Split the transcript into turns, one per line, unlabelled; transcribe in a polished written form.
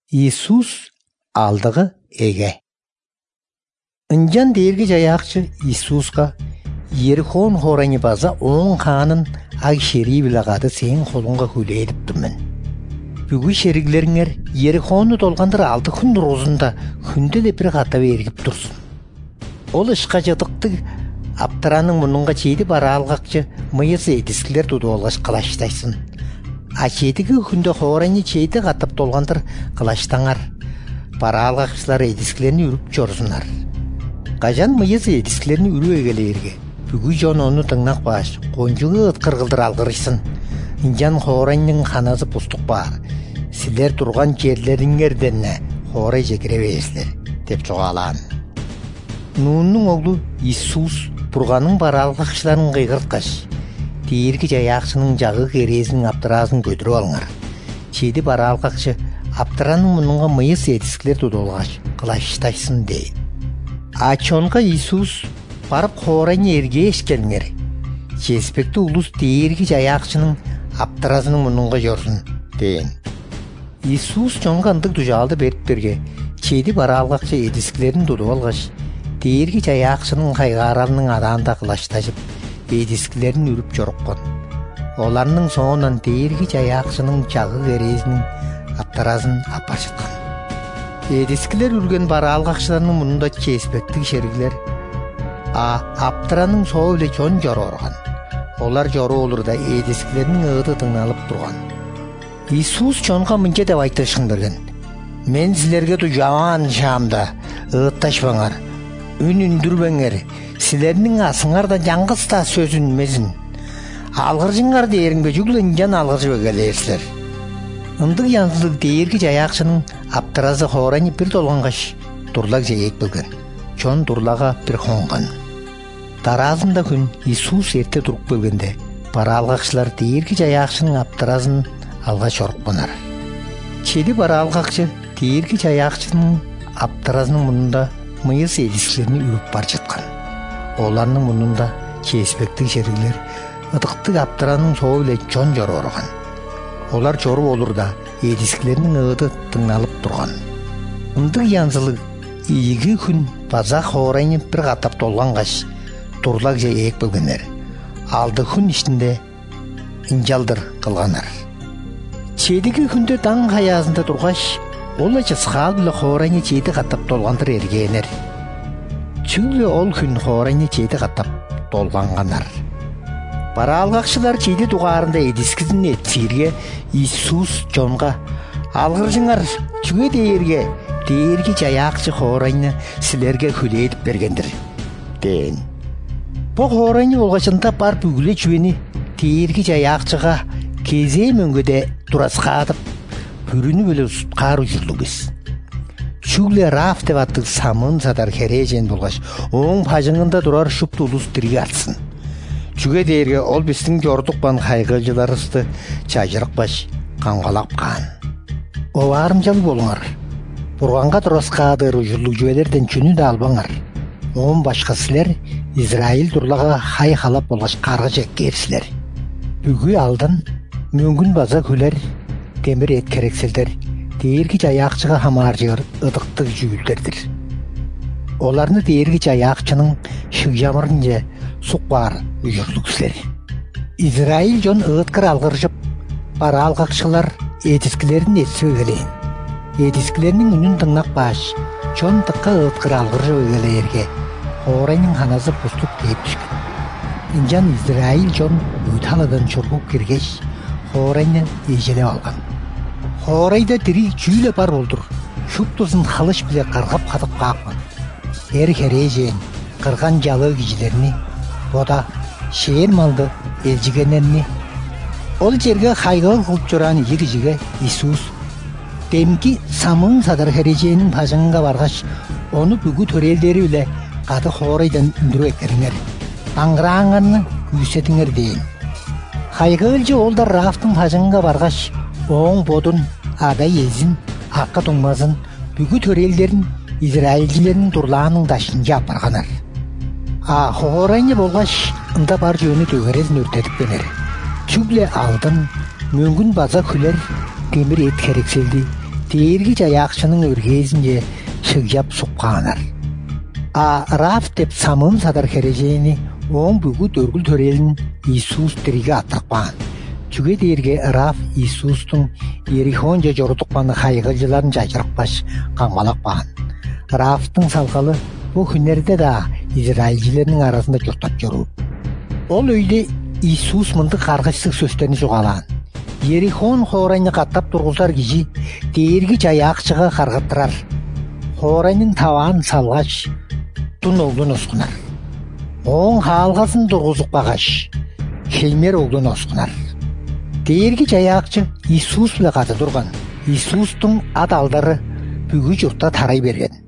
Иисус алдығы эге. Инжан дерги жаяқчы Иисусқа Ерихон хораны база оң қанын аг шери білағады сен қолыңға хүлейдіп тұрмын. Бүгі шеріглеріңер Ерихоны толғандыр алды күн розында күнді де бір қата бергіп тұрсын. Ол ішқа жадықты аптыраның мұныңға чейді бара алғақчы мұйысы едіскілер туды олғаш қылаштайсын. Ачедігі күнді хораны чейді қатып толғандыр қылаштаңар. Бара алғақшылар едіскілеріні үріп жорсынар. Қажан мұйысы едіскілеріні үру егелерге. Бүгі жон оны тыңнақ баш, қонжығы ұтқырғылдыр алғырысын. Инжан хоранның қанасы пұстық бар. Сілер тұрған жерлеріңерденне хорай жекіре бейсілер, деп жоғалан. Нуынның оғлы Иисус бұрғаның бар алғақшыларын қиғыртқаш. Дейіргі жаяқшының жағы керезінің аптыразын көдіру алыңар. Чейді бар алғақшы аптыраның мұныңға мұйыс едіскілер тұдолғаш, қылаштайсын дейін. Ачонға Иисус барып хорайны ерге ешкеліңер. Чеспекті ұлыс дейіргі жаяқшының аптыразының мұныңға жорсын дейін. Иисус чонға ындық дүжалды беріптерге чейді бар алғақшы едіскілерін тұды алғаш. Дейіргі жаяқшының қайғаралының аданда қылаштажып, едіскілерін үріп жорыққын. Оларының соңынан дейіргі жаяқшының жағы керезінің аптыразын апар жатқан. Едіскілер үрген бар алғақшыларының мұнында чеспектік шерігілер. Аптыраның соғылы чон жоры орған. Олар жоры олырда едіскілерінің ұғыды тыңналып тұрған. Иисус чонға мүнке деп айтышын берген. Мен сілерге ту жаман шамда ұғытташпаңар. Үн үндірбәңер. Сілерінің асыңар да жаңғыста сөзін мезін. Алғыржыңар дейіріңбе жүгілін жан алғыржы бөгелерсілер. Үндік янсылық дейіргі жаяқшының аптыразы хораны бір толғанғаш тұрлақ жайек білген. Чон тұрлаға бір қонған. Таразында күн Иисус ерте тұрып бөлгенде, бара алғақшылар дейіргі жаяқшының аптыразын алға шорық бұнар. Чеді бара алғақшы дейіргі жаяқшының аптыразының мұнында мұйыс едіскілеріне үріп бар жатқан. Оларының мұнында чеспектік жерігілер ұдықтық аптыраның соғылы чон жоры орған. Олар жоры олырда едіскілерінің ұғыды тыңналып тұрған. Үндік янсылық игі күн базақ хорайны бір қатап толғанғаш тұрлақ жай ек бөлгенер. Алды күн ішінде инжалдыр қылғанар. Чейдігі күнде таң қаязында тұрғаш, ол әчі сқал білі хорайны чейді қатап толғандыр ергенер. Чүлі ол күн хорайны чейді қатап толғанғанар. Бара алғақшылар чейді туғарында едіскізін етсерге Иисус жонға алғыржыңар чүге дейірге жаяқчы хорайны сілерге хүлейдіп бергендір дейін. Бұл хорайны олғашында бар бүгілі жүвені дейірге жаяқчыға кезе мөңгеде тұрасқадып бүріні бөлі ұстқару жүрлігіз. Шүгле раф деп аттық самын садар кережен болғаш оң пажыңында тұрар шүпті ұлыс дірге атсын. Жүге дейірге ол бістің жордық бан қайғылжыларысты чайжырық баш қанғалап қан. Оларым жал болыңар. Бұрғанға тұрасқадыр ұжырлық жүйелерден чүні де албаңар. Оң башқасылер Израиль тұрлаға хай қалап болғаш қарға жек керсілер. Бүгі алдан мөңгін база күлер, темір ет керекселдер, дейіргі жаяқчыға хамар жығыр ұдықтық жүйілдердір. Оларны дейіргі жаяқчының шық жамырынже сұқ бар ұжырлықсілер. Израиль жон ұғыткыр алғыржып, бара алғақшылар едіскілерін етсі өгелейін. Едіскілерінің үнін тыңнақ баш, чон тыққа ұғыткыр алғыржы өгелейерге, хорайның қанасы пұстық дейіп түшкен. Инжан Израиль жон ұйталадан шұрғып кергеш, хорайны ежелеп алған. Хорайда дірі жүйілі бар олдыр, шүптұсын қалыш біле қарғап қатып қақпын. Ер-кережен, қырған жалы кежілеріні, бода шейір малды елжігенеріні. Ол жерге қайғыл қылып жүран егі-жіге Иисус демки самын садар кереженің пажыңға барғаш, оны бүгі төрелдері біле қады хорайдан үндіру екеріңер. Аңғыраңғанны күйсетіңер дейін. Қайғылжы олдар рафтың пажыңға барғаш, оң бодын, ада езін, аққа тұңмазын, бүгі төрелдерін Израильділерінің тұрлағының дашынжа апарғанар. Хорайны болғаш, ында бар жөні төгерезін өртетіп бенер. Чүгле алдын, мөңгін база күлер, темір ет керекселді, дээрги жаяақчының өргезінде шыгжап сұққанар. Раф деп самым садар кережейіні оң бүгіт өргіл төрелін Иисус діриге аттықпан. Түге дерге Раф Иисустың Ерихонжа жорытықпаны қайғылжыларын жайжырықпаш қаңмалақпан. Рафтың салқалы бұл күнерде да Израильжилерінің арасында жұрттап жүру. Ол өйде Иисус мұнды қарғышсық сөстерін жоғалан. Ерихон хорайны қаттап тұрғызар кежі дергі жаяқшыға қарғыттырар. Хорайның таван салғаш тұн олдың осқынар. Оң халғасын тұрғызық бағаш келмер олдың осқынар. Дергі жаяқчы Иисус біле қаты тұрған. Иисустың адалдары бүгі жұртта тарай берген.